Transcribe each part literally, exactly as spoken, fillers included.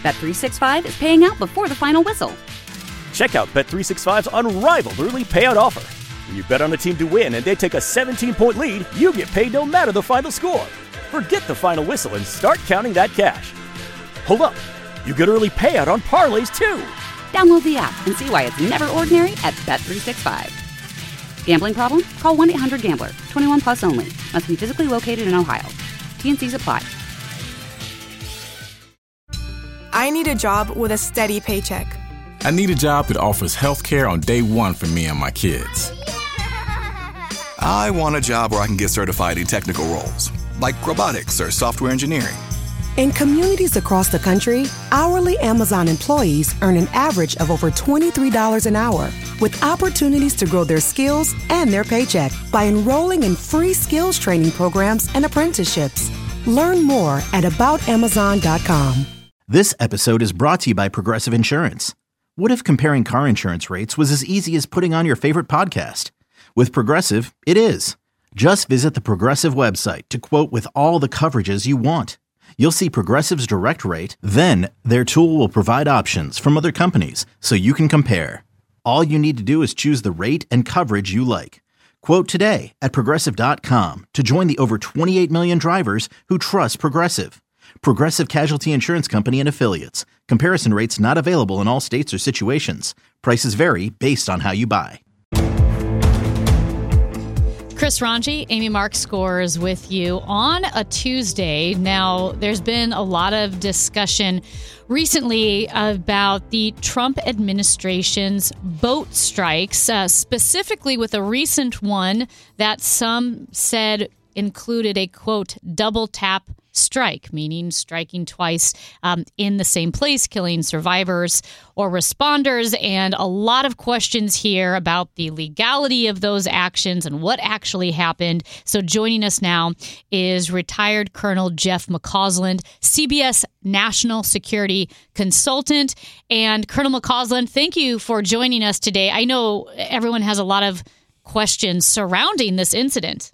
Bet three sixty-five is paying out before the final whistle. Check out Bet three sixty-five's unrivaled early payout offer. When you bet on a team to win and they take a seventeen-point lead, you get paid no matter the final score. Forget the final whistle and start counting that cash. Hold up. You get early payout on parlays, too. Download the app and see why it's never ordinary at Bet three sixty-five. Gambling problem? Call one eight hundred gambler. twenty-one plus only. Must be physically located in Ohio. T N Cs apply. I need a job with a steady paycheck. I need a job that offers health care on day one for me and my kids. I want a job where I can get certified in technical roles, like robotics or software engineering. In communities across the country, hourly Amazon employees earn an average of over twenty-three dollars an hour, with opportunities to grow their skills and their paycheck by enrolling in free skills training programs and apprenticeships. Learn more at about amazon dot com. This episode is brought to you by Progressive Insurance. What if comparing car insurance rates was as easy as putting on your favorite podcast? With Progressive, it is. Just visit the Progressive website to quote with all the coverages you want. You'll see Progressive's direct rate, then their tool will provide options from other companies so you can compare. All you need to do is choose the rate and coverage you like. Quote today at progressive dot com to join the over twenty-eight million drivers who trust Progressive. Progressive Casualty Insurance Company and Affiliates. Comparison rates not available in all states or situations. Prices vary based on how you buy. Chris Ranji, Amy Mark Scores with you on a Tuesday. Now, there's been a lot of discussion recently about the Trump administration's boat strikes, uh, specifically with a recent one that some said included a, quote, double tap strike, meaning striking twice um, in the same place, killing survivors or responders, and a lot of questions here about the legality of those actions and what actually happened. So joining us now is retired Colonel Jeff McCausland, C B S National Security Consultant. And Colonel McCausland, thank you for joining us today. I know everyone has a lot of questions surrounding this incident.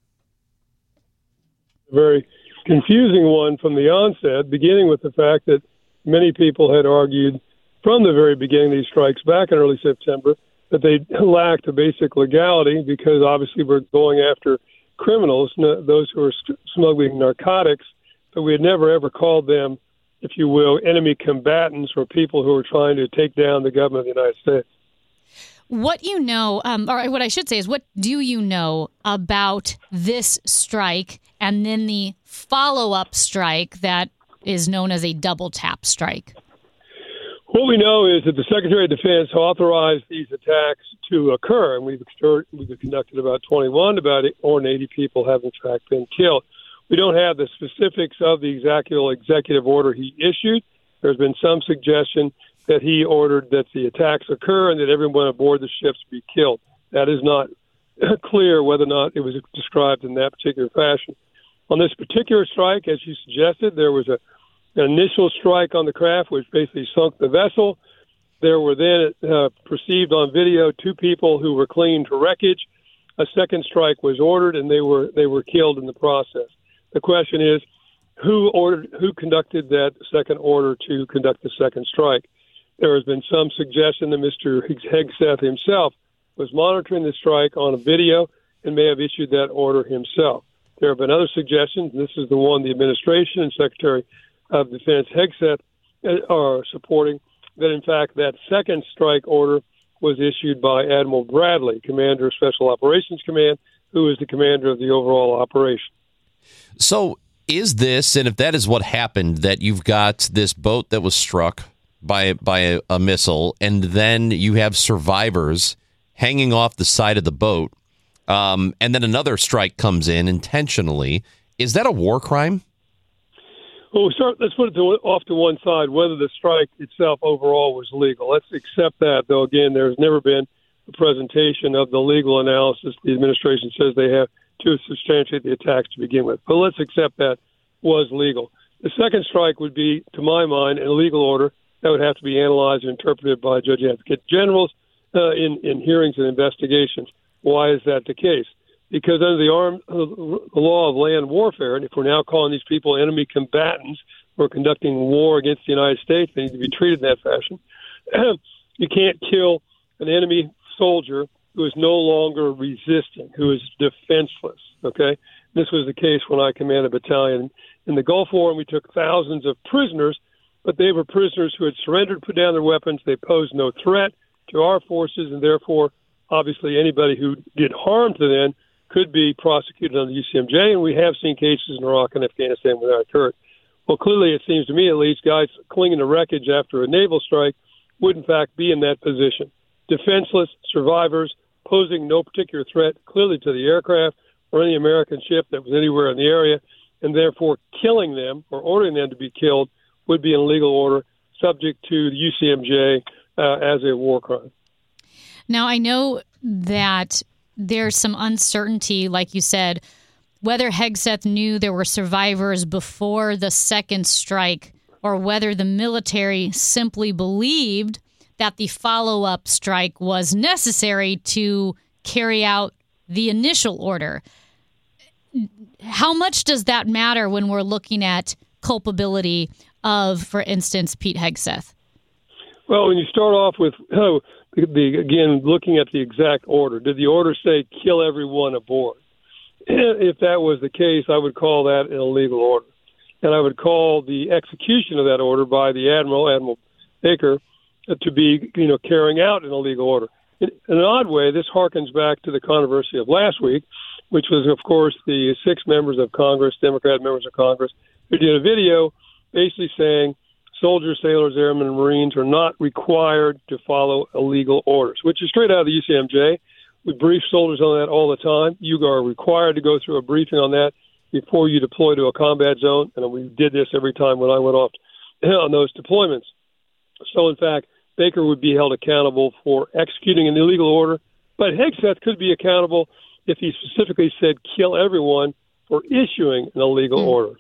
Very confusing one from the onset, beginning with the fact that many people had argued from the very beginning of these strikes back in early September that they lacked a basic legality because obviously we're going after criminals, those who are smuggling narcotics, but we had never ever called them, if you will, enemy combatants or people who are trying to take down the government of the United States. What you know, um, or what I should say is, what do you know about this strike and then the follow-up strike that is known as a double tap strike? What we know is that the Secretary of Defense authorized these attacks to occur, and we've, we've conducted about twenty-one, about one hundred eighty people have in fact been killed. We don't have the specifics of the exact executive order he issued. There's been some suggestion that he ordered that the attacks occur and that everyone aboard the ships be killed. That is not clear whether or not it was described in that particular fashion. On this particular strike, as you suggested, there was a, an initial strike on the craft which basically sunk the vessel. There were then uh, perceived on video two people who were clinging to wreckage. A second strike was ordered, and they were they were killed in the process. The question is, who ordered, who conducted that second order to conduct the second strike? There has been some suggestion that Mister Hegseth himself was monitoring the strike on a video and may have issued that order himself. There have been other suggestions, and this is the one the administration and Secretary of Defense Hegseth are supporting, that in fact that second strike order was issued by Admiral Bradley, Commander of Special Operations Command, who is the commander of the overall operation. So is this, and if that is what happened, that you've got this boat that was struck by by a, a missile, and then you have survivors hanging off the side of the boat, um, and then another strike comes in intentionally, is that a war crime? Well, we start, let's put it to, off to one side, whether the strike itself overall was legal. Let's accept that, though, again, there's never been a presentation of the legal analysis the administration says they have to substantiate the attacks to begin with. But let's accept that was legal. The second strike would be, to my mind, an illegal order that would have to be analyzed and interpreted by Judge Advocate Generals uh, in, in hearings and investigations. Why is that the case? Because under the, arm, uh, the law of land warfare, and if we're now calling these people enemy combatants, who are conducting war against the United States. They need to be treated in that fashion. You can't kill an enemy soldier who is no longer resisting, who is defenseless, okay? This was the case when I commanded a battalion in the Gulf War, and we took thousands of prisoners, but they were prisoners who had surrendered, put down their weapons. They posed no threat to our forces, and therefore, obviously, anybody who did harm to them could be prosecuted under the U C M J, and we have seen cases in Iraq and Afghanistan where that occurred. Well, clearly, it seems to me, at least, guys clinging to wreckage after a naval strike would, in fact, be in that position. Defenseless survivors posing no particular threat, clearly, to the aircraft or any American ship that was anywhere in the area, and therefore killing them or ordering them to be killed would be an illegal order subject to the U C M J uh, as a war crime. Now, I know that there's some uncertainty, like you said, whether Hegseth knew there were survivors before the second strike or whether the military simply believed that the follow-up strike was necessary to carry out the initial order. How much does that matter when we're looking at culpability of, for instance, Pete Hegseth? Well, when you start off with, oh, the, the, again, looking at the exact order, did the order say kill everyone aboard? If that was the case, I would call that an illegal order. And I would call the execution of that order by the Admiral, Admiral Baker, to be, you know, carrying out an illegal order. In, in an odd way, this harkens back to the controversy of last week, which was, of course, the six members of Congress, Democrat members of Congress, who did a video basically saying soldiers, sailors, airmen, and Marines are not required to follow illegal orders, which is straight out of the U C M J. We brief soldiers on that all the time. You are required to go through a briefing on that before you deploy to a combat zone, and we did this every time when I went off on those deployments. So, in fact, Baker would be held accountable for executing an illegal order, but Hegseth could be accountable if he specifically said kill everyone for issuing an illegal mm. order.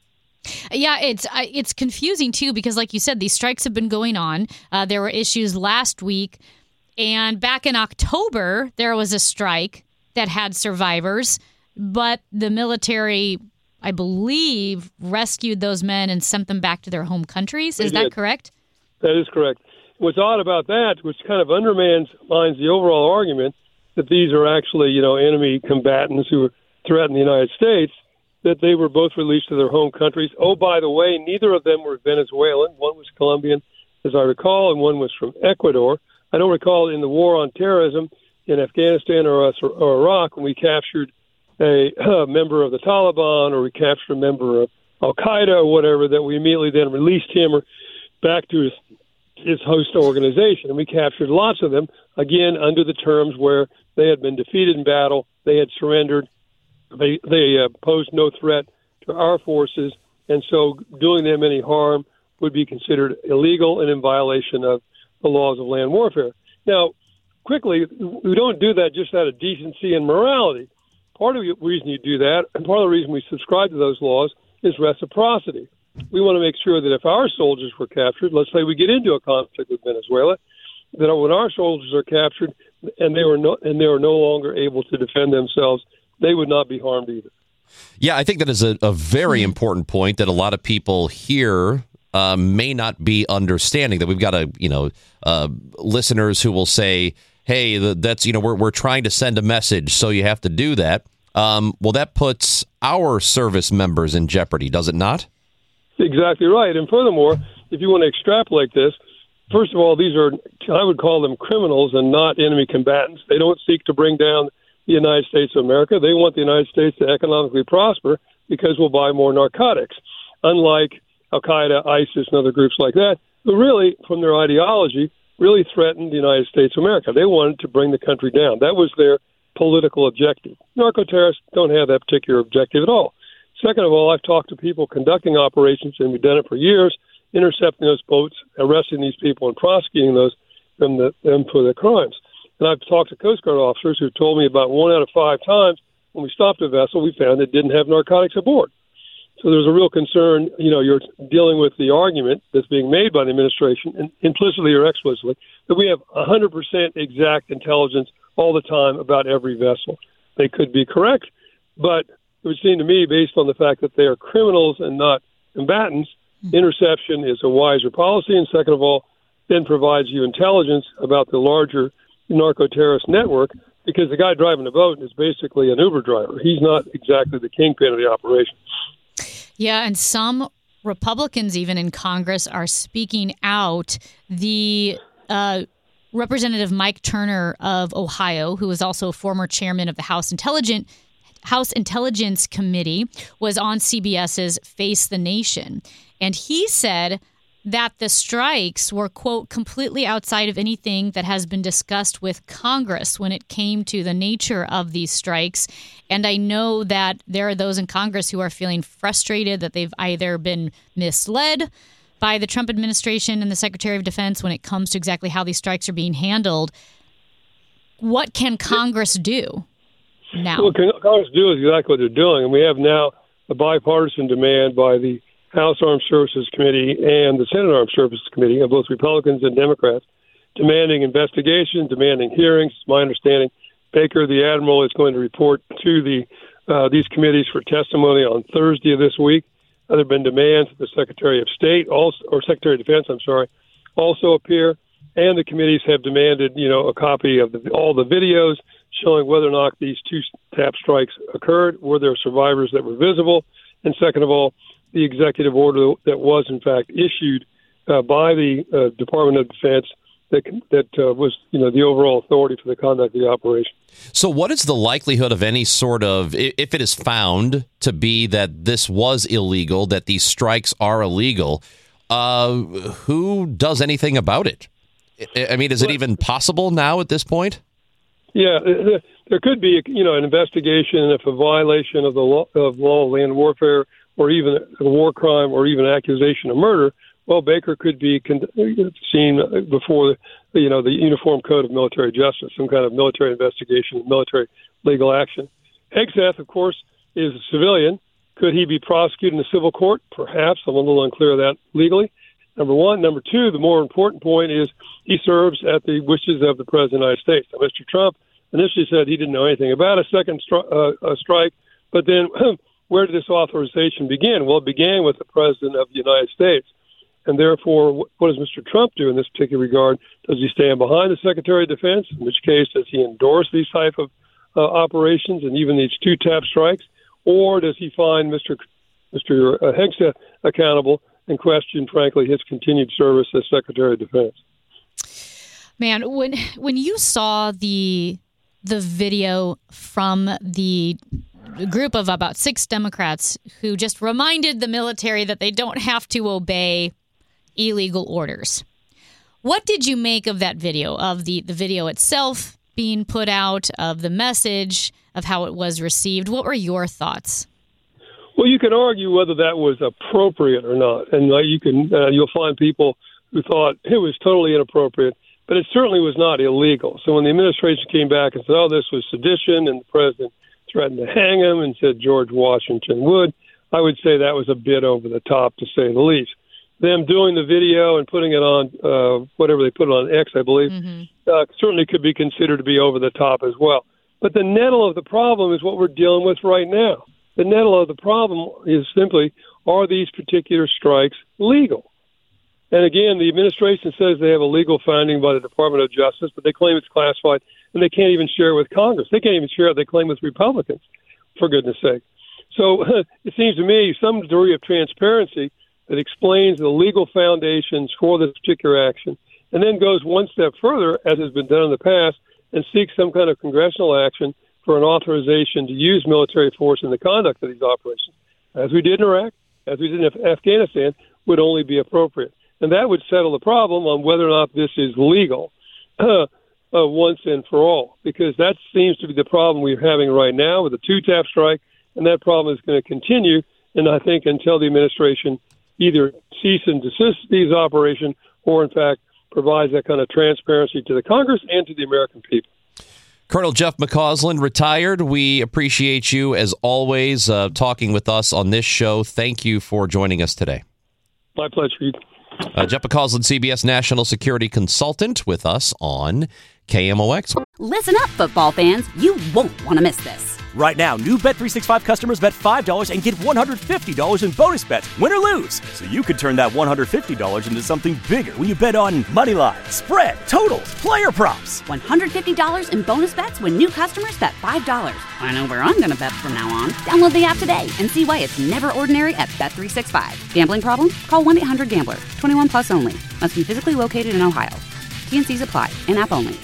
Yeah, it's it's confusing, too, because like you said, these strikes have been going on. Uh, there were issues last week, and back in October, there was a strike that had survivors, but the military, I believe, rescued those men and sent them back to their home countries. Is that correct? That is correct. What's odd about that, which kind of undermines the overall argument that these are actually, you know, enemy combatants who threaten the United States, that they were both released to their home countries. Oh, by the way, neither of them were Venezuelan. One was Colombian, as I recall, and one was from Ecuador. I don't recall in the war on terrorism in Afghanistan or, or Iraq when we captured a, a member of the Taliban or we captured a member of Al-Qaeda or whatever, that we immediately then released him or back to his his host organization. And we captured lots of them, again, under the terms where they had been defeated in battle, they had surrendered, they, they uh, posed no threat to our forces, and so doing them any harm would be considered illegal and in violation of the laws of land warfare. Now, quickly, we don't do that just out of decency and morality. Part of the reason you do that, and part of the reason we subscribe to those laws, is reciprocity. We want to make sure that if our soldiers were captured, let's say we get into a conflict with Venezuela, that when our soldiers are captured and they were no, and they are no longer able to defend themselves, they would not be harmed either. Yeah, I think that is a, a very important point that a lot of people here uh, may not be understanding. That we've got a you know uh, listeners who will say, "Hey, that's you know we're we're trying to send a message, so you have to do that." Um, well, that puts our service members in jeopardy, does it not? Exactly right. And furthermore, if you want to extrapolate this, first of all, these are, I would call them criminals and not enemy combatants. They don't seek to bring down the United States of America. They want the United States to economically prosper because we'll buy more narcotics, unlike Al-Qaeda, ISIS, and other groups like that, who really, from their ideology, really threatened the United States of America. They wanted to bring the country down. That was their political objective. Narco-terrorists don't have that particular objective at all. Second of all, I've talked to people conducting operations, and we've done it for years, intercepting those boats, arresting these people, and prosecuting those them, the, them for their crimes. And I've talked to Coast Guard officers who told me about one out of five times when we stopped a vessel, we found it didn't have narcotics aboard. So there's a real concern. You know, you're dealing with the argument that's being made by the administration, and implicitly or explicitly, that we have one hundred percent exact intelligence all the time about every vessel. They could be correct, but it would seem to me, based on the fact that they are criminals and not combatants, Interception is a wiser policy, and second of all, then provides you intelligence about the larger narco-terrorist network, because the guy driving the boat is basically an Uber driver. He's not exactly the kingpin of the operation. Yeah, and some Republicans even in Congress are speaking out. The uh, Representative Mike Turner of Ohio, who is also a former chairman of the House Intelligence House Intelligence Committee, was on CBS's Face the Nation. And he said that the strikes were, quote, completely outside of anything that has been discussed with Congress when it came to the nature of these strikes. And I know that there are those in Congress who are feeling frustrated that they've either been misled by the Trump administration and the Secretary of Defense when it comes to exactly how these strikes are being handled. What can Congress do now? What Congress do is exactly what they're doing. And we have now a bipartisan demand by the House Armed Services Committee and the Senate Armed Services Committee, of both Republicans and Democrats, demanding investigation, demanding hearings. It's my understanding Baker, the admiral, is going to report to the uh, these committees for testimony on Thursday of this week. Uh, there have been demands that the Secretary of State, also, or Secretary of Defense, I'm sorry, also appear, and the committees have demanded, you know, a copy of the, all the videos showing whether or not these two tap strikes occurred, were there survivors that were visible, and second of all, the executive order that was, in fact, issued uh, by the uh, Department of Defense that that uh, was, you know, the overall authority for the conduct of the operation. So what is the likelihood of any sort of, if it is found to be that this was illegal, that these strikes are illegal, uh, who does anything about it? I mean, is it even possible now at this point? Yeah, there could be, you know, an investigation, and if a violation of the law of law of land warfare, or even a war crime, or even accusation of murder, well, Baker could be con- seen before, the, you know, the Uniform Code of Military Justice, some kind of military investigation, military legal action. Hegseth, of course, is a civilian. Could he be prosecuted in a civil court? Perhaps. I'm a little unclear of that legally. Number one. Number two, the more important point is he serves at the wishes of the President of the United States. Now, Mister Trump initially said he didn't know anything about a second stri- uh, a strike, but then where did this authorization begin? Well, it began with the President of the United States. And therefore, what does Mister Trump do in this particular regard? Does he stand behind the Secretary of Defense? In which case, does he endorse these type of uh, operations and even these two tap strikes? Or does he find Mister Mister Hegseth accountable and question, frankly, his continued service as Secretary of Defense? Man, when when you saw the the video from the group of about six Democrats who just reminded the military that they don't have to obey illegal orders, what did you make of that video, of the, the video itself being put out, of the message, of how it was received? What were your thoughts? Well, you can argue whether that was appropriate or not, and uh, you can uh, you'll find people who thought it was totally inappropriate, but it certainly was not illegal. So when the administration came back and said, "Oh, this was sedition," and the president threatened to hang him and said George Washington would, I would say that was a bit over the top, to say the least. Them doing the video and putting it on uh, whatever they put it on X, I believe, mm-hmm. uh, certainly could be considered to be over the top as well. But the nettle of the problem is what we're dealing with right now. The nettle of the problem is simply, are these particular strikes legal? And again, the administration says they have a legal finding by the Department of Justice, but they claim it's classified, and they can't even share it with Congress. They can't even share it, they claim, with Republicans, for goodness sake. So it seems to me some degree of transparency that explains the legal foundations for this particular action, and then goes one step further, as has been done in the past, and seeks some kind of congressional action for an authorization to use military force in the conduct of these operations, as we did in Iraq, as we did in Afghanistan, would only be appropriate. And that would settle the problem on whether or not this is legal uh, uh, once and for all, because that seems to be the problem we're having right now with the two-tap strike, and that problem is going to continue, and I think until the administration either cease and desist these operations or, in fact, provides that kind of transparency to the Congress and to the American people. Colonel Jeff McCausland, retired. We appreciate you, as always, uh, talking with us on this show. Thank you for joining us today. My pleasure. Uh, Jeff McCausland, C B S National Security Consultant, with us on K M O X. Listen up, football fans. You won't want to miss this. Right now, new Bet three sixty-five customers bet five dollars and get one hundred fifty dollars in bonus bets, win or lose. So you could turn that one hundred fifty dollars into something bigger when you bet on money line, spread, totals, player props. one hundred fifty dollars in bonus bets when new customers bet five dollars. I know where I'm going to bet from now on. Download the app today and see why it's never ordinary at Bet three sixty-five. Gambling problem? Call one eight hundred gambler. twenty-one plus only. Must be physically located in Ohio. T N Cs apply. In-app only.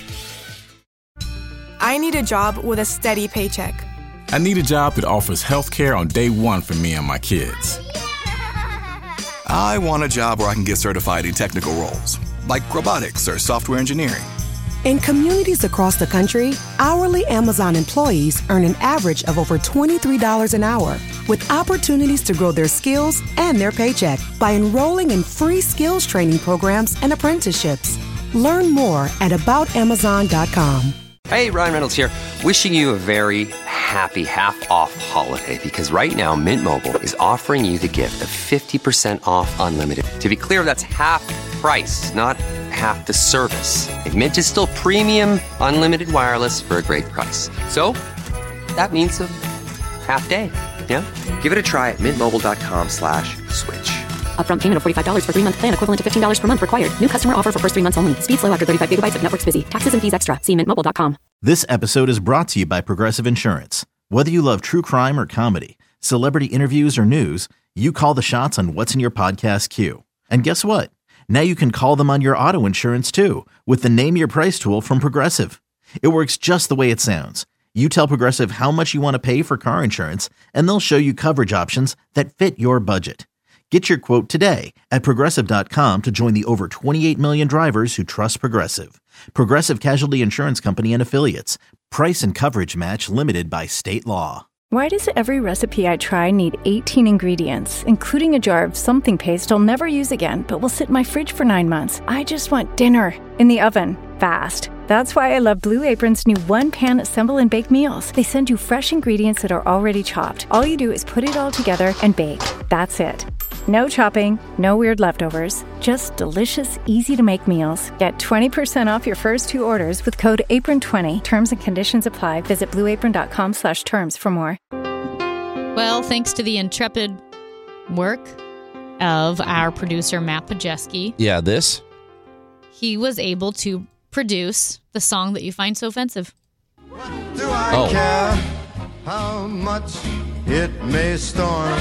I need a job with a steady paycheck. I need a job that offers health care on day one for me and my kids. I want a job where I can get certified in technical roles, like robotics or software engineering. In communities across the country, hourly Amazon employees earn an average of over twenty-three dollars an hour, with opportunities to grow their skills and their paycheck by enrolling in free skills training programs and apprenticeships. Learn more at about amazon dot com. Hey, Ryan Reynolds here, wishing you a very happy half-off holiday, because right now Mint Mobile is offering you the gift of fifty percent off unlimited. To be clear, that's half price, not half the service. And Mint is still premium unlimited wireless for a great price. So that means a half day, yeah? Give it a try at mintmobile.com slash switch. Upfront payment of forty-five dollars for three-month plan equivalent to fifteen dollars per month required. New customer offer for first three months only. Speed slow after thirty-five gigabytes if network's busy. Taxes and fees extra. See mint mobile dot com. This episode is brought to you by Progressive Insurance. Whether you love true crime or comedy, celebrity interviews or news, you call the shots on what's in your podcast queue. And guess what? Now you can call them on your auto insurance too with the Name Your Price tool from Progressive. It works just the way it sounds. You tell Progressive how much you want to pay for car insurance, and they'll show you coverage options that fit your budget. Get your quote today at Progressive dot com to join the over twenty-eight million drivers who trust Progressive. Progressive Casualty Insurance Company and Affiliates. Price and coverage match limited by state law. Why does every recipe I try need eighteen ingredients, including a jar of something paste I'll never use again, but will sit in my fridge for nine months? I just want dinner in the oven, fast. That's why I love Blue Apron's new one-pan assemble and bake meals. They send you fresh ingredients that are already chopped. All you do is put it all together and bake. That's it. No chopping, no weird leftovers, just delicious, easy-to-make meals. Get twenty percent off your first two orders with code apron twenty. Terms and conditions apply. Visit blueapron.com slash terms for more. Well, thanks to the intrepid work of our producer, Matt Pajeski. Yeah, this? He was able to produce the song that you find so offensive. Do I oh. care how much it may storm?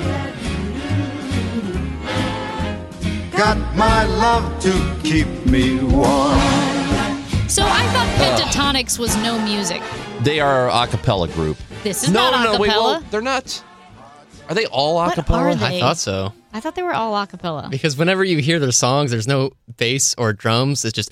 Got my love to keep me warm. So I thought Pentatonix was no music. They are a cappella group. This is no, not no, no, acapella. wait, well, they're not. Are they all What acapella? are they? I thought so. I thought they were all acapella. Because whenever you hear their songs, there's no bass or drums. It's just.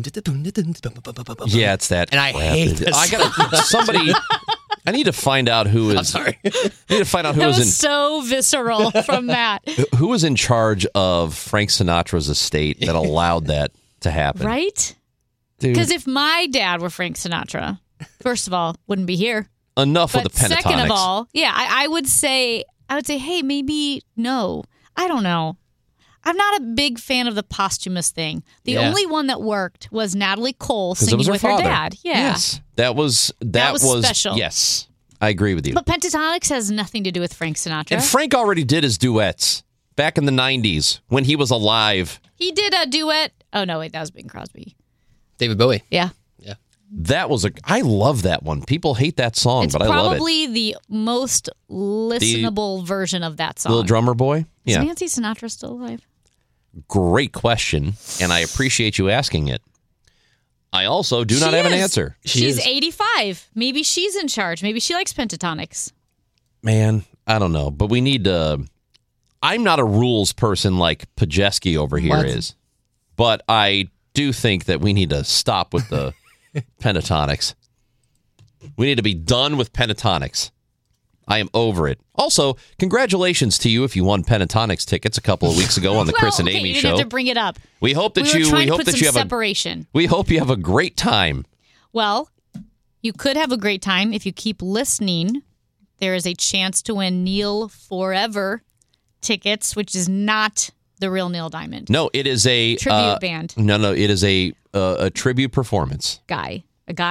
Yeah, it's that. And I crap. hate this. I gotta somebody. I need to find out who is. I'm sorry. I need to find out who that was, was in. so visceral from Matt. Who was in charge of Frank Sinatra's estate that allowed that to happen? Right? Dude. Because if my dad were Frank Sinatra, first of all, wouldn't be here. Enough but with the Pentatonix. Second of all, yeah, I, I would say, I would say, hey, maybe no. I don't know. I'm not a big fan of the posthumous thing. The Yeah. only one that worked was Natalie Cole 'Cause it singing was her with her father. dad. Yeah. Yes, that was that, That was was special. Yes, I agree with you. But Pentatonix has nothing to do with Frank Sinatra. And Frank already did his duets back in the nineties when he was alive. He did a duet. Oh, no, wait, that was Bing Crosby. David Bowie. Yeah. Yeah. That was a. I love that one. People hate that song, It's but I love it. probably the most listenable version of that song. Little Drummer Boy. Is Yeah. Nancy Sinatra still alive? Great question, and I appreciate you asking it. I also do not She have an is. answer. She's eighty-five. Maybe she's in charge. Maybe she likes Pentatonix. Man, I don't know, but we need to. I'm not a rules person like Pajeski over here is, What? but I do think that we need to stop with the Pentatonix. We need to be done with Pentatonix. I am over it. Also, congratulations to you if you won Pentatonix tickets a couple of weeks ago on the well, Chris and okay, Amy you didn't show. have to bring it up. We hope that we were you. trying We to hope put that some you have separation. a. We hope you have a great time. Well, you could have a great time if you keep listening. There is a chance to win Neil Forever tickets, which is not the real Neil Diamond. No, it is a Tribute uh, band. No, no, it is a uh, a tribute performance. Guy. A guy?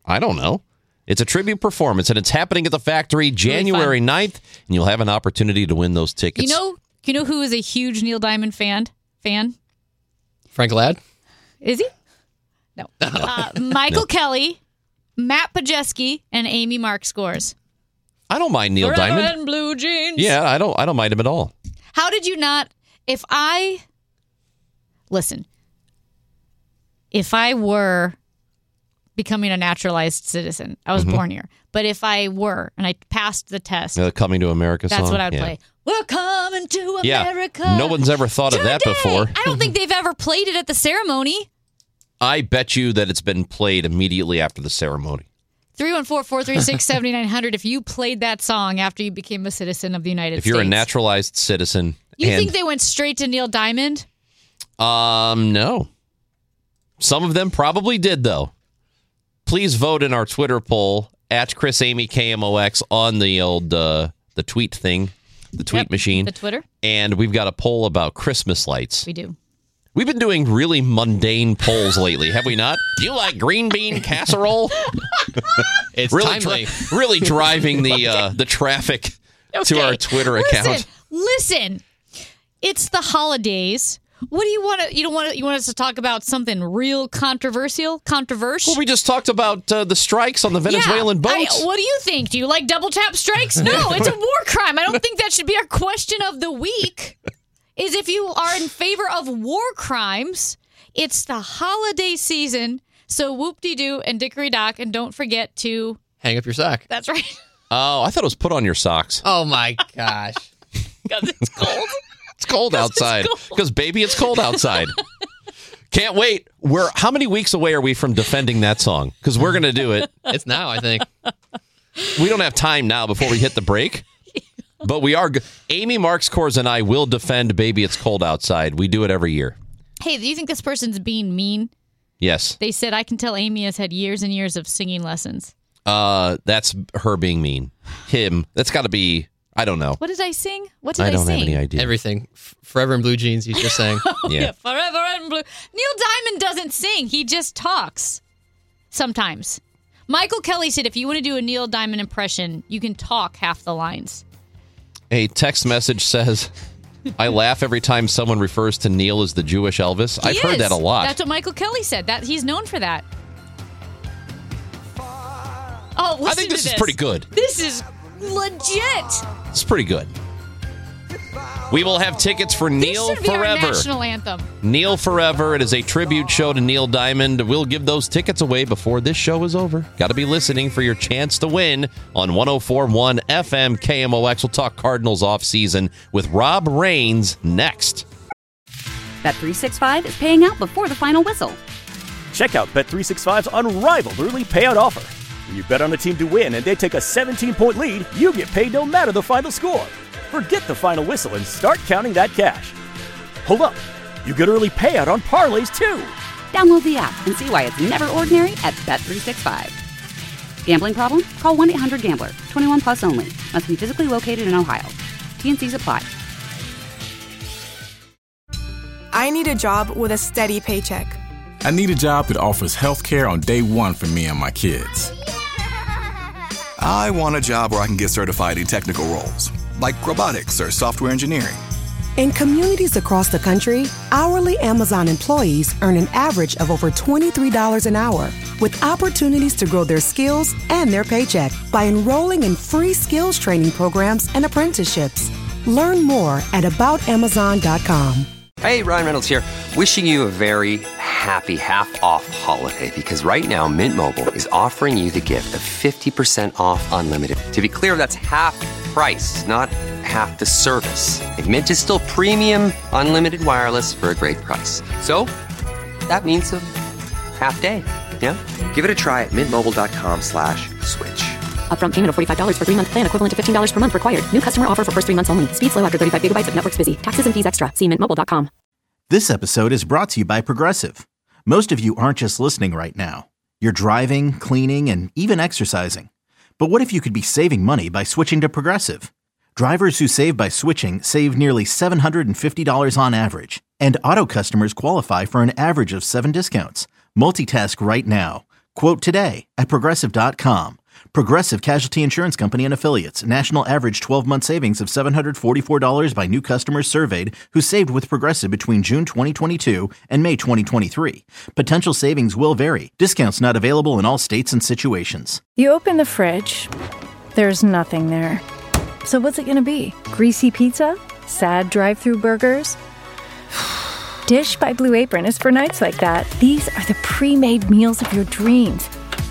I don't know. It's a tribute performance, and it's happening at the Factory January ninth, and you'll have an opportunity to win those tickets. You know, you know who is a huge Neil Diamond fan? Fan? Frank Ladd? Is he? No. Uh, Michael no. Kelly, Matt Pajeski, and Amy Mark Scores. I don't mind Neil Forever Diamond. and blue jeans. Yeah, I don't. I don't mind him at all. How did you not? If I listen, if I were becoming a naturalized citizen, I was Mhm. born here. But if I were and I passed the test, The Coming to America that's song? what I'd Yeah. play. We're coming to Yeah. America. No one's ever thought of that today. before. I don't think they've ever played it at the ceremony. I bet you that it's been played immediately after the ceremony. three one four, four three six, seven nine zero zero if you played that song after you became a citizen of the United If States. you're a naturalized citizen. You and, think they went straight to Neil Diamond? Um, no. Some of them probably did, though. Please vote in our Twitter poll at Chris Amy K M O X on the old uh, the tweet thing, the tweet Yep, machine. the Twitter. And we've got a poll about Christmas lights. We do. We've been doing really mundane polls lately, have we not? Do you like green bean casserole? It's really, timely. dri- really driving the uh, the traffic to Okay. our Twitter Listen, account. Listen, it's the holidays. What do you want to? You don't want to? You want us to talk about something real controversial? Controversial? Well, we just talked about uh, the strikes on the Venezuelan yeah, boats. I, what do you think? Do you like double tap strikes? No, it's a war crime. I don't think that should be our question of the week. Is if you are in favor of war crimes. It's the holiday season, so whoop-de-doo and dickory-dock, and don't forget to... Hang up your sock. That's right. Oh, I thought it was put on your socks. Oh, my gosh. Because it's cold. It's cold outside. Because, baby, it's cold outside. Can't wait. We're how many weeks away are we from defending that song? Because we're going to do it. It's now, I think. We don't have time now before we hit the break. But we are. Go- Amy Marks Kors and I will defend Baby It's Cold Outside. We do it every year. Hey, do you think this person's being mean? Yes. They said, I can tell Amy has had years and years of singing lessons. Uh, that's her being mean. Him. That's got to be, I don't know. What did I sing? What did I, I don't sing? have any idea. Everything. F- Forever in blue jeans, he's just saying. Oh, yeah. Yeah. Forever and blue. Neil Diamond doesn't sing. He just talks. Sometimes. Michael Kelly said if you want to do a Neil Diamond impression, you can talk half the lines. A text message says, I laugh every time someone refers to Neil as the Jewish Elvis. He I've heard is. that a lot. That's what Michael Kelly said. That he's known for that. Oh, listen I think to this is pretty good. This is legit. It's pretty good. We will have tickets for Neil This should be our Forever. national anthem. Neil Forever. It is a tribute show to Neil Diamond. We'll give those tickets away before this show is over. Got to be listening for your chance to win on one oh four point one F M K M O X. We'll talk Cardinals offseason with Rob Raines next. Bet three sixty-five is paying out before the final whistle. Check out Bet three sixty-five's unrivaled early payout offer. When you bet on a team to win and they take a seventeen-point lead, you get paid no matter the final score. Forget the final whistle and start counting that cash. Hold up. You get early payout on parlays, too. Download the app and see why it's never ordinary at Bet three sixty-five. Gambling problem? Call one eight hundred gambler. twenty-one plus only. Must be physically located in Ohio. T N Cs apply. I need a job with a steady paycheck. I need a job that offers health care on day one for me and my kids. I want a job where I can get certified in technical roles, like robotics or software engineering. In communities across the country, hourly Amazon employees earn an average of over twenty-three dollars an hour, with opportunities to grow their skills and their paycheck by enrolling in free skills training programs and apprenticeships. Learn more at about amazon dot com. Hey, Ryan Reynolds here. Wishing you a very happy half-off holiday because right now Mint Mobile is offering you the gift of fifty percent off unlimited. To be clear, that's half price, not half the service. And Mint is still premium unlimited wireless for a great price. So that means a half day. Yeah? Give it a try at mintmobile.com slash switch. Upfront payment of forty-five dollars for three-month plan equivalent to fifteen dollars per month required. New customer offer for first three months only. Speed slow after thirty-five gigabytes if network's busy. Taxes and fees extra. See mint mobile dot com. This episode is brought to you by Progressive. Most of you aren't just listening right now. You're driving, cleaning, and even exercising. But what if you could be saving money by switching to Progressive? Drivers who save by switching save nearly seven hundred fifty dollars on average. And auto customers qualify for an average of seven discounts. Multitask right now. Quote today at Progressive dot com. Progressive Casualty Insurance Company and Affiliates. National average twelve-month savings of seven hundred forty-four dollars by new customers surveyed who saved with Progressive between June twenty twenty-two and May twenty twenty-three. Potential savings will vary. Discounts not available in all states and situations. You open the fridge, there's nothing there. So what's it going to be? Greasy pizza? Sad drive-through burgers? Dish by Blue Apron is for nights like that. These are the pre-made meals of your dreams.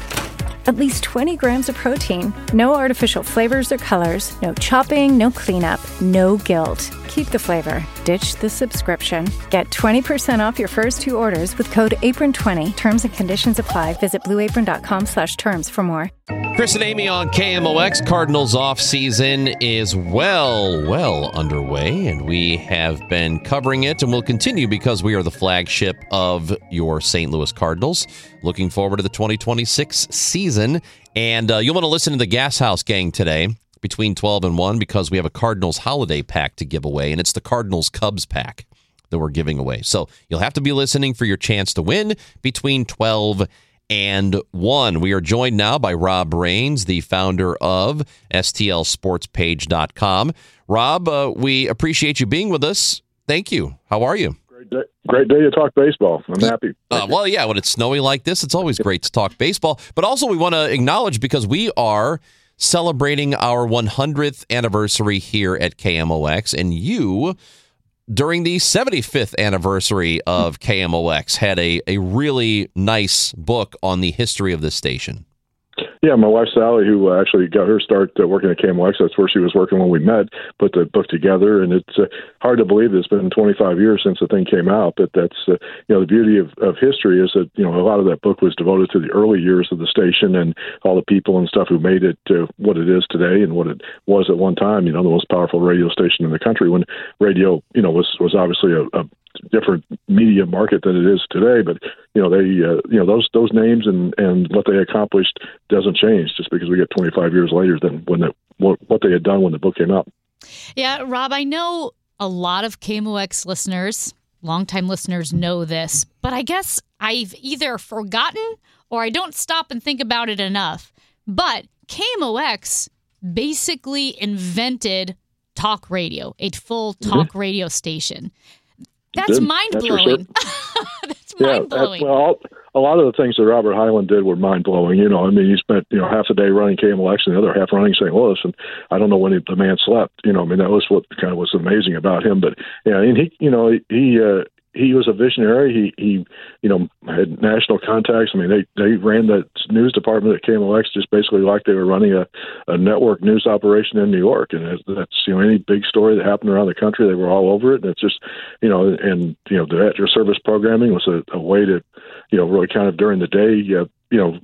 At least twenty grams of protein, no artificial flavors or colors, no chopping, no cleanup, no guilt. Keep the flavor. Ditch the subscription. Get twenty percent off your first two orders with code apron twenty. Terms and conditions apply. Visit blueapron.com slash terms for more. Chris and Amy on K M O X. Cardinals off season is well, well underway, and we have been covering it and will continue because we are the flagship of your Saint Louis Cardinals. Looking forward to the twenty twenty-six season, and uh, you'll want to listen to the Gas House Gang today between twelve and one because we have a Cardinals holiday pack to give away, and it's the Cardinals Cubs pack that we're giving away. So you'll have to be listening for your chance to win between twelve and one. We are joined now by Rob Rains, the founder of S T L sports page dot com. Rob, uh, we appreciate you being with us. Thank you. How are you? Great day, great day to talk baseball. I'm happy. Uh, well, yeah, when it's snowy like this, it's always great to talk baseball. But also we want to acknowledge, because we are celebrating our one hundredth anniversary here at K M O X, and you, during the seventy-fifth anniversary of K M O X, had a, a really nice book on the history of this station. Yeah, my wife Sally, who uh, actually got her start uh, working at K M O X, that's where she was working when we met, put the book together, and it's uh, hard to believe it's been twenty-five years since the thing came out, but that's, uh, you know, the beauty of, of history is that, you know, a lot of that book was devoted to the early years of the station and all the people and stuff who made it uh, what it is today and what it was at one time, you know, the most powerful radio station in the country when radio, you know, was, was obviously a, a different media market than it is today, but you know they uh, you know those those names and and what they accomplished doesn't change just because we get twenty-five years later than when the, what, what they had done when the book came out. Yeah, Rob, I know a lot of K M O X listeners, longtime listeners, know this, but I guess I've either forgotten or I don't stop and think about it enough. But K M O X basically invented talk radio, a full talk mm-hmm. radio station. That's mind-blowing. That's yeah, mind-blowing. Well, all, a lot of the things that Robert Hyland did were mind-blowing. You know, I mean, he spent, you know, half a day running K M O X and the other half running Saint Louis, and I don't know when he, the man slept. You know, I mean, that was what kind of was amazing about him. But, yeah, and he, you know, he, uh, he was a visionary. He, he, you know, had national contacts. I mean, they, they ran the news department at K M O X just basically like they were running a, a network news operation in New York. And that's, you know, any big story that happened around the country, they were all over it. And it's just, you know, and, you know, the at-your service programming was a, a way to, you know, really kind of during the day, uh, you know,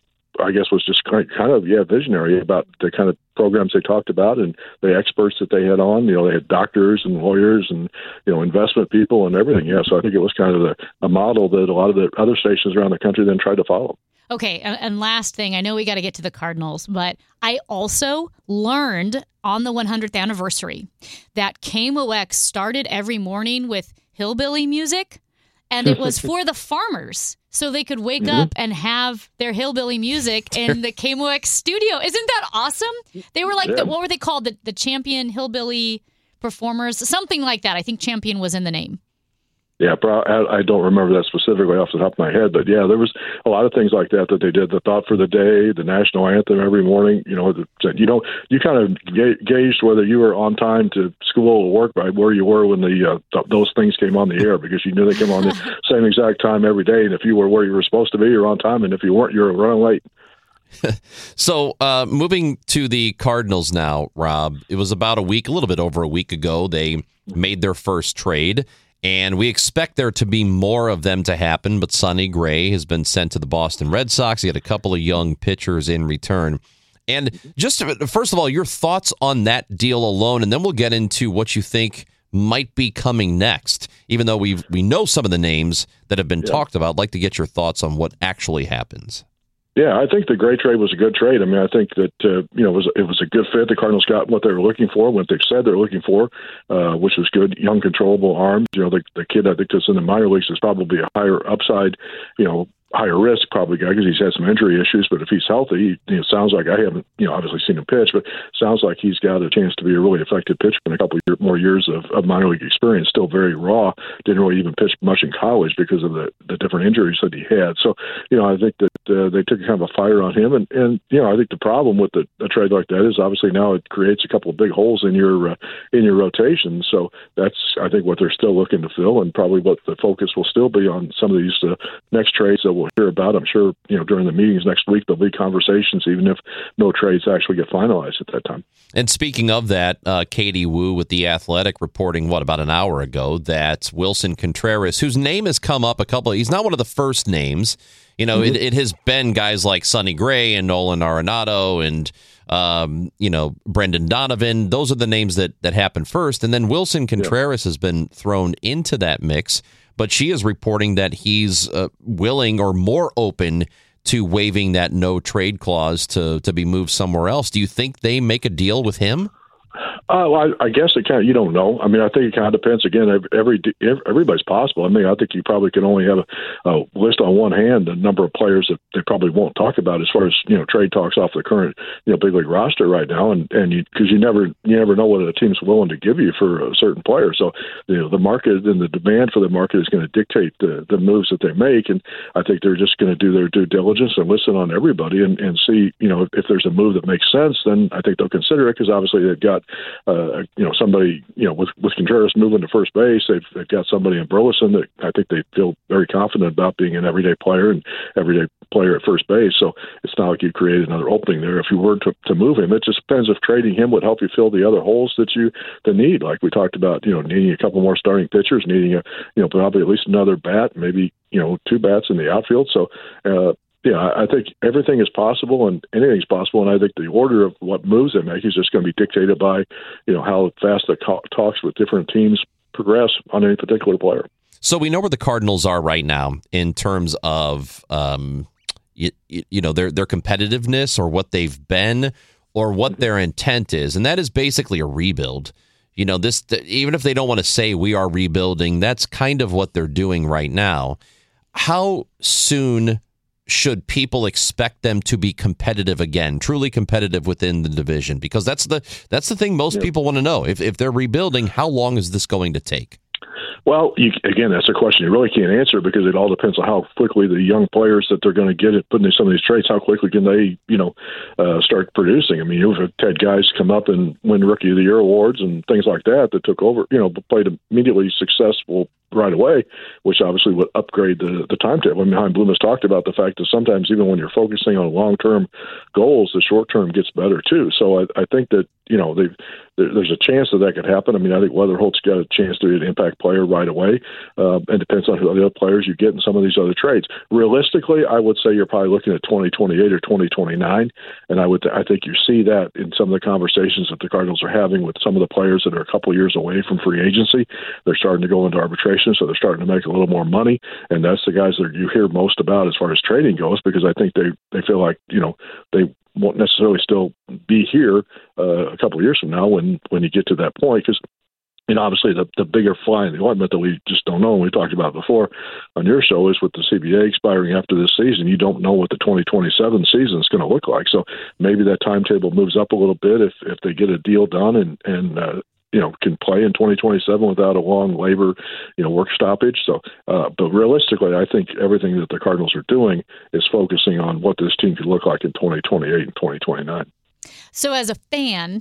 I guess was just kind of, yeah, visionary about the kind of programs they talked about and the experts that they had on. You know, they had doctors and lawyers and, you know, investment people and everything. Yeah, so I think it was kind of a, a model that a lot of the other stations around the country then tried to follow. Okay, and, and last thing, I know we got to get to the Cardinals, but I also learned on the one hundredth anniversary that K M O X started every morning with hillbilly music, and it was for the farmers. So they could wake mm-hmm. up and have their hillbilly music in the K M O X studio. Isn't that awesome? They were like, yeah. the, what were they called? The, the Champion Hillbilly Performers? Something like that. I think Champion was in the name. Yeah, I don't remember that specifically off the top of my head, but yeah, there was a lot of things like that that they did. The Thought for the Day, the national anthem every morning. You know, you know, you kind of ga- gauged whether you were on time to school or work by where you were when the uh, th- those things came on the air, because you knew they came on the same exact time every day. And if you were where you were supposed to be, you're on time, and if you weren't, you're running late. So uh, moving to the Cardinals now, Rob, it was about a week, a little bit over a week ago, they made their first trade. And we expect there to be more of them to happen, but Sonny Gray has been sent to the Boston Red Sox. He had a couple of young pitchers in return. And just first of all, your thoughts on that deal alone, and then we'll get into what you think might be coming next. Even though we we know some of the names that have been yeah. talked about, I'd like to get your thoughts on what actually happens. Yeah, I think the Gray trade was a good trade. I mean, I think that, uh, you know, it was, it was a good fit. The Cardinals got what they were looking for, what they said they were looking for, uh, which was good, young, controllable arms. You know, the, the kid I think that's in the minor leagues is probably a higher upside, you know, higher risk probably guy because he's had some injury issues, but if he's healthy, you know, it sounds like I haven't, you know, obviously seen him pitch, but sounds like he's got a chance to be a really effective pitcher in a couple of year, more years of, of minor league experience. Still very raw, didn't really even pitch much in college because of the, the different injuries that he had. So, you know, I think that uh, they took kind of a fire on him, and, and you know, I think the problem with the, a trade like that is obviously now it creates a couple of big holes in your uh, in your rotation. So that's I think what they're still looking to fill, and probably what the focus will still be on some of these uh, next trades that we'll hear about. I'm sure, you know, during the meetings next week, there'll be conversations, even if no trades actually get finalized at that time. And speaking of that, uh, Katie Wu with The Athletic reporting, what, about an hour ago, that Wilson Contreras, whose name has come up a couple, he's not one of the first names. You know, mm-hmm. it, it has been guys like Sonny Gray and Nolan Arenado and, um, you know, Brendan Donovan. Those are the names that, that happened first. And then Wilson Contreras yeah. has been thrown into that mix. But she is reporting that he's uh, willing or more open to waiving that no trade clause to to be moved somewhere else. Do you think they make a deal with him? Uh, well, I, I guess it kind of, you don't know. I mean, I think it kind of depends. Again, every, every everybody's possible. I mean, I think you probably can only have a, a list on one hand the number of players that they probably won't talk about as far as, you know, trade talks off the current, you know, big league roster right now. And, and you, cause you never, you never know what a team's willing to give you for a certain player. So, you know, the market and the demand for the market is going to dictate the, the moves that they make. And I think they're just going to do their due diligence and listen on everybody and, and see, you know, if, if there's a move that makes sense, then I think they'll consider it, because obviously they've got, Uh, you know, somebody, you know, with, with Contreras moving to first base, they've, they've got somebody in Burleson that I think they feel very confident about being an everyday player and everyday player at first base. So it's not like you create another opening there. If you were to, to move him, it just depends if trading him would help you fill the other holes that you the need. Like we talked about, you know, needing a couple more starting pitchers, needing a, you know, probably at least another bat, maybe, you know, two bats in the outfield. So, uh, Yeah, I think everything is possible and anything's possible, and I think the order of what moves they make is just going to be dictated by, you know, how fast the talks with different teams progress on any particular player. So we know where the Cardinals are right now in terms of, um, you, you know, their their competitiveness or what they've been or what their intent is, and that is basically a rebuild. You know, this even if they don't want to say we are rebuilding, that's kind of what they're doing right now. How soon should people expect them to be competitive again, truly competitive within the division? Because that's the that's the thing most yeah. people want to know. If if they're rebuilding, how long is this going to take? Well, you, again, that's a question you really can't answer, because it all depends on how quickly the young players that they're going to get at putting in some of these trades, how quickly can they, you know, uh, start producing. I mean, you've had guys come up and win Rookie of the Year awards and things like that that took over, you know, played immediately successful right away, which obviously would upgrade the, the timetable. I mean, Chaim Bloom has talked about the fact that sometimes even when you're focusing on long-term goals, the short-term gets better too. So I, I think that, you know, they've, there, there's a chance that that could happen. I mean, I think Weatherholt's got a chance to be an impact player right away. Uh, and depends on who the other players you get in some of these other trades. Realistically, I would say you're probably looking at twenty twenty-eight or twenty twenty-nine. And I would, th- I think you see that in some of the conversations that the Cardinals are having with some of the players that are a couple of years away from free agency. They're starting to go into arbitration, so they're starting to make a little more money. And that's the guys that you hear most about as far as trading goes, because I think they, they feel like, you know, they won't necessarily still be here uh, a couple of years from now when, when you get to that point. Because, you know, obviously the, the bigger fly in the ointment that we just don't know, and we talked about before on your show, is with the C B A expiring after this season, you don't know what the twenty twenty-seven season is going to look like. So maybe that timetable moves up a little bit if, if they get a deal done and, and uh, you know, can play in twenty twenty-seven without a long labor, you know, work stoppage. So, uh, but realistically, I think everything that the Cardinals are doing is focusing on what this team could look like in twenty twenty-eight and twenty twenty-nine. So as a fan,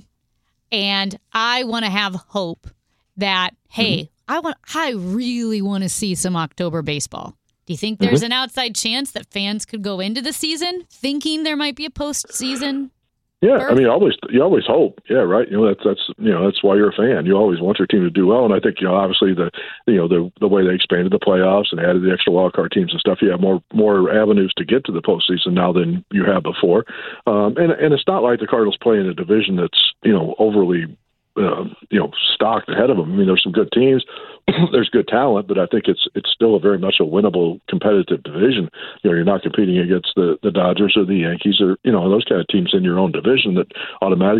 and I want to have hope that, hey, mm-hmm. I want, I really want to see some October baseball. Do you think there's mm-hmm. an outside chance that fans could go into the season thinking there might be a postseason? Yeah, I mean, always you always hope. Yeah, right. You know, that's that's you know that's why you're a fan. You always want your team to do well, and I think you know obviously the you know the the way they expanded the playoffs and added the extra wild card teams and stuff, you have more more avenues to get to the postseason now than you have before. Um, and and it's not like the Cardinals play in a division that's you know overly uh, you know stocked ahead of them. I mean, there's some good teams. There's good talent, but I think it's it's still a very much a winnable competitive division. You know, you're not competing against the, the Dodgers or the Yankees or, you know, those kind of teams in your own division that automatically you,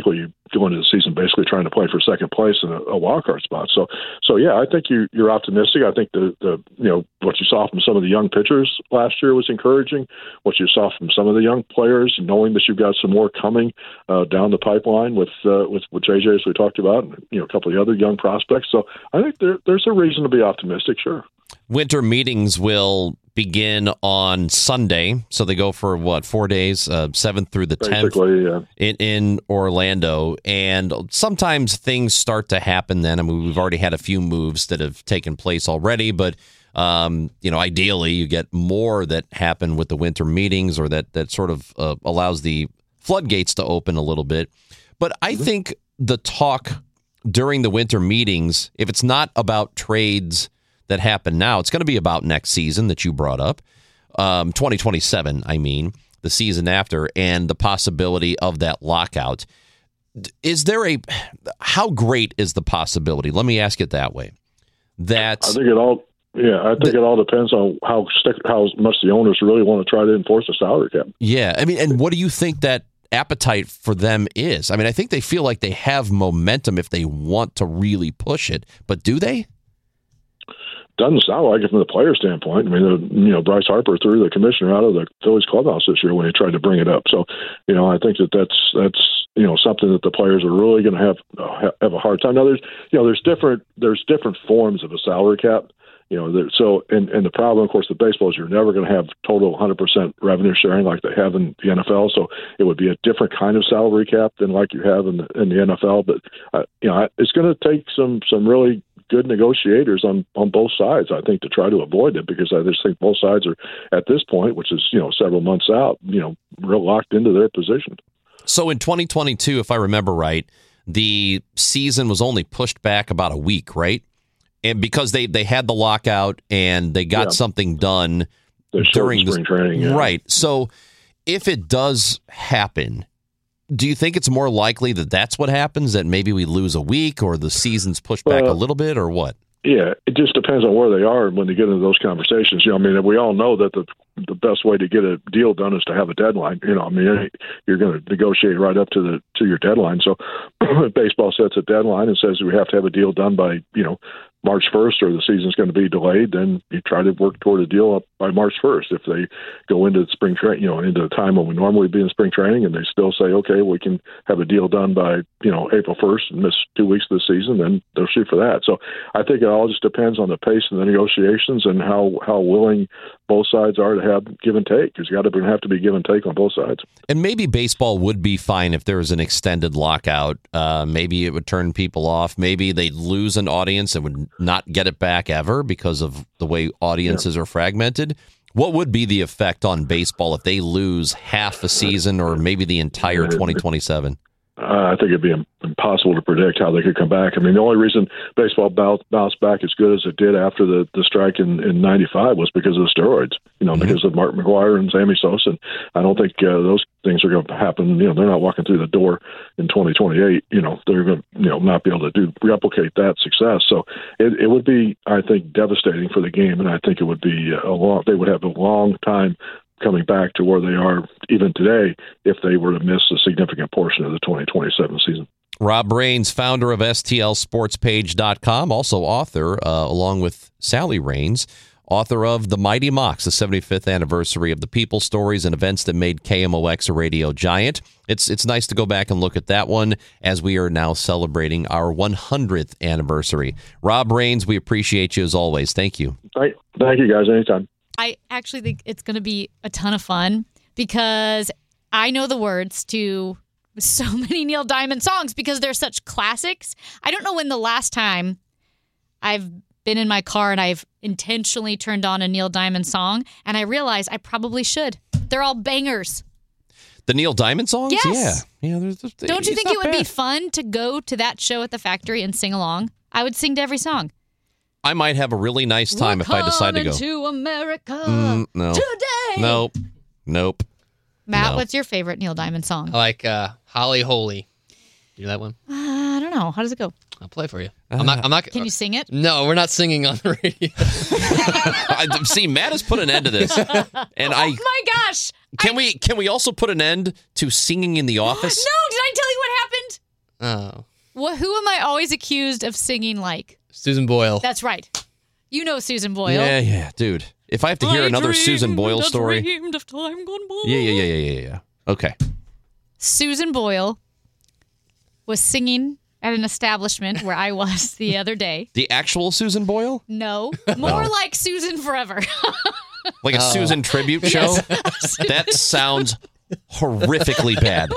going into the season basically trying to play for second place in a, a wild card spot. So, so yeah, I think you, you're optimistic. I think the, the, you know, what you saw from some of the young pitchers last year was encouraging. What you saw from some of the young players, knowing that you've got some more coming uh, down the pipeline with, uh, with, with J J, as we talked about, and, you know, a couple of the other young prospects. So I think there, there's a reason to be optimistic. Sure. Winter meetings will begin on Sunday, so they go for what, four days, uh, seventh through the tenth, yeah. in in Orlando, and sometimes things start to happen. Then I mean, we've already had a few moves that have taken place already, but um, you know, ideally, you get more that happen with the winter meetings, or that that sort of uh, allows the floodgates to open a little bit. But I mm-hmm. think the talk during the winter meetings, if it's not about trades that happen now, it's going to be about next season that you brought up, um, twenty twenty-seven, I mean, the season after, and the possibility of that lockout. Is there a, how great is the possibility? Let me ask it that way. That I think it all, yeah, I think the, it all depends on how how much the owners really want to try to enforce the salary cap. Yeah, I mean, and what do you think that appetite for them is? I mean, I think they feel like they have momentum if they want to really push it, but do they? Doesn't sound like it from the player standpoint. I mean, the, you know, Bryce Harper threw the commissioner out of the Phillies clubhouse this year when he tried to bring it up. So, you know, I think that that's that's you know something that the players are really going to have uh, have a hard time. Now, there's you know there's different there's different forms of a salary cap. You know, there, so and and the problem, of course, with baseball is you're never going to have total one hundred percent revenue sharing like they have in the N F L. So it would be a different kind of salary cap than like you have in the in the N F L. But uh, you know, it's going to take some some really good negotiators on, on both sides, I think, to try to avoid it, because I just think both sides are at this point, which is, you know, several months out, you know, real locked into their position. So in twenty twenty-two, if I remember right, the season was only pushed back about a week, right? And because they, they had the lockout and they got yeah. something done during spring the training, yeah. right. So if it does happen, do you think it's more likely that that's what happens, that maybe we lose a week or the season's pushed back uh, a little bit, or what? Yeah, it just depends on where they are when they get into those conversations. You know, I mean, we all know that the the best way to get a deal done is to have a deadline. You know, I mean, you're going to negotiate right up to the to your deadline. So baseball sets a deadline and says we have to have a deal done by, you know, March first, or the season's going to be delayed, then you try to work toward a deal up by March first. If they go into the spring training, you know, into the time when we normally be in spring training, and they still say, okay, we can have a deal done by, you know, April first and miss two weeks of the season, then they'll shoot for that. So I think it all just depends on the pace of the negotiations and how, how willing both sides are to have give and take. There's got to have to be give and take on both sides. And maybe baseball would be fine if there was an extended lockout. Uh, maybe it would turn people off. Maybe they'd lose an audience and would not get it back ever because of the way audiences yeah. are fragmented. What would be the effect on baseball if they lose half a season or maybe the entire twenty twenty-seven? Uh, I think it'd be impossible to predict how they could come back. I mean, the only reason baseball bounced back as good as it did after the, the strike in, in ninety-five was because of the steroids, you know, mm-hmm. because of Mark McGwire and Sammy Sosa. And I don't think uh, those things are going to happen. You know, they're not walking through the door in twenty twenty-eight. You know, they're going to, you know, not be able to do replicate that success. So it, it would be, I think, devastating for the game. And I think it would be a long, they would have a long time coming back to where they are even today if they were to miss a significant portion of the twenty twenty-seven season. Rob Raines, founder of S T L Sports Page dot com, also author, uh, along with Sally Raines, author of The Mighty Mocs, the seventy-fifth anniversary of the people, stories, and events that made K M O X a radio giant. It's it's nice to go back and look at that one as we are now celebrating our one hundredth anniversary. Rob Raines, we appreciate you as always. Thank you. Thank, thank you, guys. Anytime. I actually think it's going to be a ton of fun because I know the words to so many Neil Diamond songs because they're such classics. I don't know when the last time I've been in my car and I've intentionally turned on a Neil Diamond song, and I realize I probably should. They're all bangers. The Neil Diamond songs? Yes. Yeah. yeah there's, there's, don't you think it would bad. be fun to go to that show at the factory and sing along? I would sing to every song. I might have a really nice time We're if I decide to go. To America mm, no. today. Nope. Nope. Matt, no. what's your favorite Neil Diamond song? I like uh, Holly Holy. You know that one? Uh, I don't know. How does it go? I'll play for you. Uh, I'm not. I'm not. Can you sing it? No, we're not singing on the radio. I, see, Matt has put an end to this, and I. Oh my gosh! Can I, we? Can we also put an end to singing in the office? No! Did I tell you what happened? Oh. What? Who am I always accused of singing like? Susan Boyle. That's right. You know Susan Boyle. Yeah, yeah, dude. If I have to hear I another dreamed Susan Boyle a story. dreamed of time gone by. Yeah, yeah, yeah, yeah, yeah, yeah. Okay. Susan Boyle was singing at an establishment where I was the other day. The actual Susan Boyle? No, more Oh. like Susan Forever. Like a Oh. Susan tribute show? That sounds horrifically bad.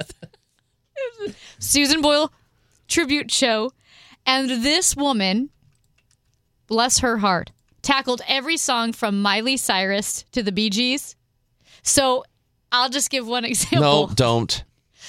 Susan Boyle tribute show. And this woman, bless her heart, tackled every song from Miley Cyrus to the Bee Gees. So I'll just give one example. No, don't.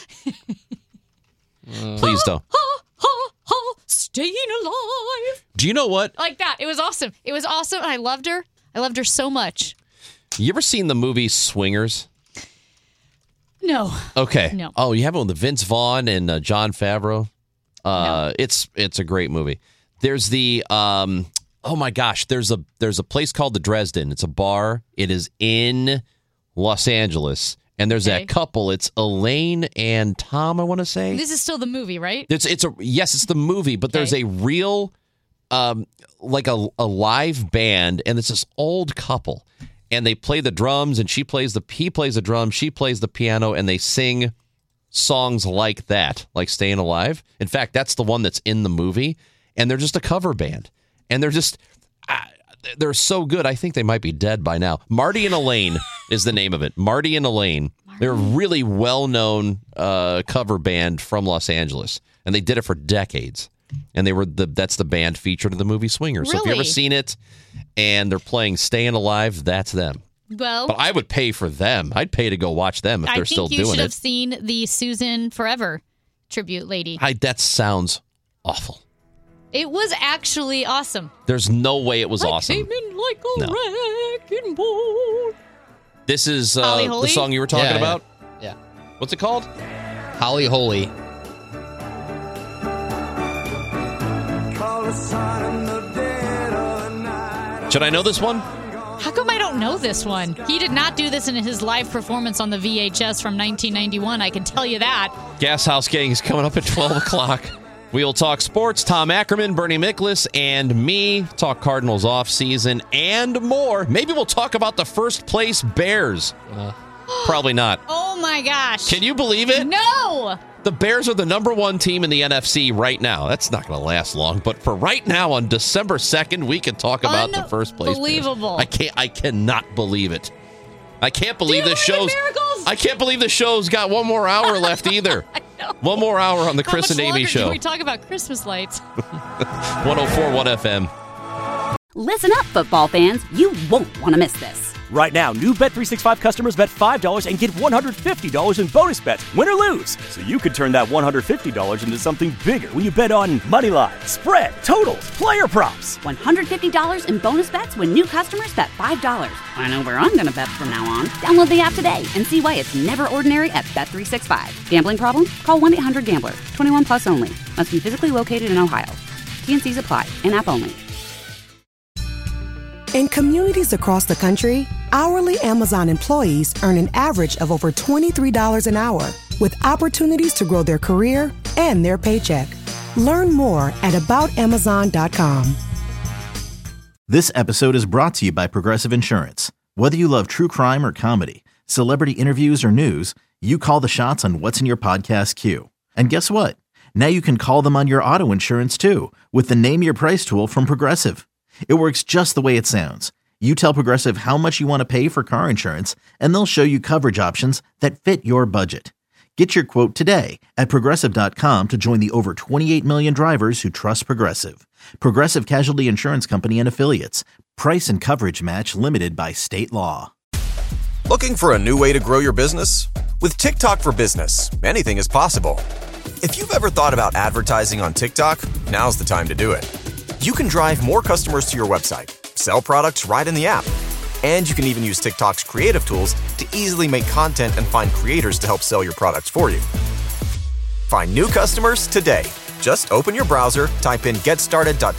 Please don't. Ha, ha, ha, staying alive. Do you know what? Like that. It was awesome. It was awesome. And I loved her. I loved her so much. You ever seen the movie Swingers? No. Okay. No. Oh, you have one with Vince Vaughn and uh, Jon Favreau. Uh, It's it's a great movie. There's the um. Oh my gosh. There's a there's a place called the Dresden. It's a bar. It is in Los Angeles, and there's Okay. that couple. It's Elaine and Tom. I want to say. This is still the movie, right? It's it's a yes, it's the movie, but there's a real um like a, a live band, and it's this old couple, and they play the drums, and she plays the he plays the drums, she plays the piano, and they sing songs like that, like Staying Alive. In fact, that's the one that's in the movie, and they're just a cover band, and they're just ah, they're so good. I think they might be dead by now. Marty and Elaine is the name of it. Marty and Elaine. They're a really well-known uh, cover band from Los Angeles, and they did it for decades. And they were the that's the band featured in the movie Swingers. So if you ever Really? seen it, and they're playing "Staying Alive," that's them. Well, But I would pay for them. I'd pay to go watch them if I they're think still you doing should have it. seen the Susan Forever tribute lady. I, that sounds awful. It was actually awesome. There's no way it was I awesome. came in like a No. wrecking ball. This is uh, Holly the Holy? song you were talking Yeah, yeah. about. Yeah. What's it called? Holly Holy. Should I know this one? How come I don't know this one? He did not do this in his live performance on the V H S from nineteen ninety-one. I can tell you that. Gas House Gang is coming up at twelve o'clock. We'll talk sports. Tom Ackerman, Bernie Miklasz, and me talk Cardinals offseason and more. Maybe we'll talk about the first place Bears. Uh, Probably not. Oh my gosh. Can you believe it? No. The Bears are the number one team in the N F C right now. That's not going to last long, but for right now, on December second, we can talk about the first place Bears. Unbelievable. I can't. I cannot believe it. I can't believe Do you this believe in show's. miracles? I can't believe the show's got one more hour left either. One more hour on the How Chris much and Amy longer show. Can we talk about Christmas lights? one oh four point one F M. Listen up, football fans. You won't want to miss this. Right now, new Bet three sixty-five customers bet five dollars and get one hundred fifty dollars in bonus bets, win or lose. So you could turn that one hundred fifty dollars into something bigger when you bet on money line, spread, totals, player props. one hundred fifty dollars in bonus bets when new customers bet five dollars. I know where I'm going to bet from now on. Download the app today and see why it's never ordinary at Bet three sixty-five. Gambling problem? Call one eight hundred gambler. twenty-one plus only. Must be physically located in Ohio. T and Cs apply. In-app only. In communities across the country, hourly Amazon employees earn an average of over twenty-three dollars an hour, with opportunities to grow their career and their paycheck. Learn more at about amazon dot com. This episode is brought to you by Progressive Insurance. Whether you love true crime or comedy, celebrity interviews or news, you call the shots on what's in your podcast queue. And guess what? Now you can call them on your auto insurance too, with the Name Your Price tool from Progressive. It works just the way it sounds. You tell Progressive how much you want to pay for car insurance, and they'll show you coverage options that fit your budget. Get your quote today at Progressive dot com to join the over twenty-eight million drivers who trust Progressive. Progressive Casualty Insurance Company and Affiliates. Price and coverage match limited by state law. Looking for a new way to grow your business? With TikTok for Business, anything is possible. If you've ever thought about advertising on TikTok, now's the time to do it. You can drive more customers to your website, sell products right in the app, and you can even use TikTok's creative tools to easily make content and find creators to help sell your products for you. Find new customers today. Just open your browser, type in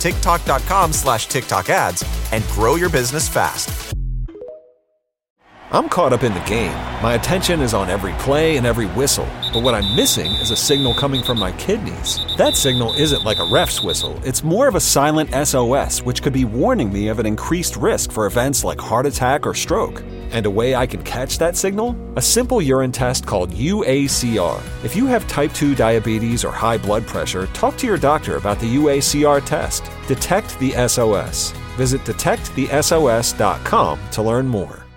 getstarted.tiktok.com slash TikTok ads, and grow your business fast. I'm caught up in the game. My attention is on every play and every whistle. But what I'm missing is a signal coming from my kidneys. That signal isn't like a ref's whistle. It's more of a silent S O S, which could be warning me of an increased risk for events like heart attack or stroke. And a way I can catch that signal? A simple urine test called U A C R. If you have type two diabetes or high blood pressure, talk to your doctor about the U A C R test. Detect the S O S. Visit detect the S O S dot com to learn more.